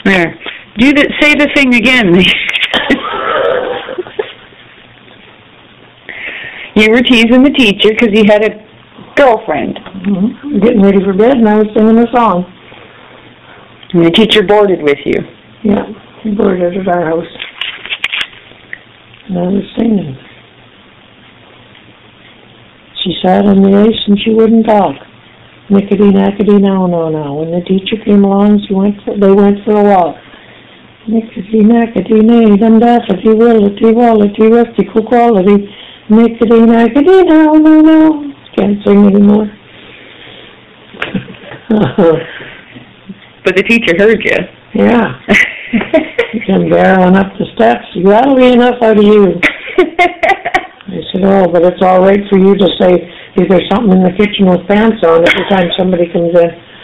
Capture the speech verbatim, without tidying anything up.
There. Do the, say the thing again. You were teasing the teacher because he had a girlfriend. Mm-hmm. Getting ready for bed, and I was singing a song. And the teacher boarded with you. Yeah, she boarded at our house. And I was singing. She sat on the ice and she wouldn't talk. Nickety nackety now, no, no. When the teacher came along, she went for, they went for a walk. Nickety nackety nay, dum daffety willety wallety rusty cool quality. Nickety nackety now, no, no. Can't sing anymore. But the teacher heard you. Yeah. You came barreling up the steps. That'll be enough out of you. I said, oh, but it's all right for you to say if there's something in the kitchen with pants on every time somebody comes in.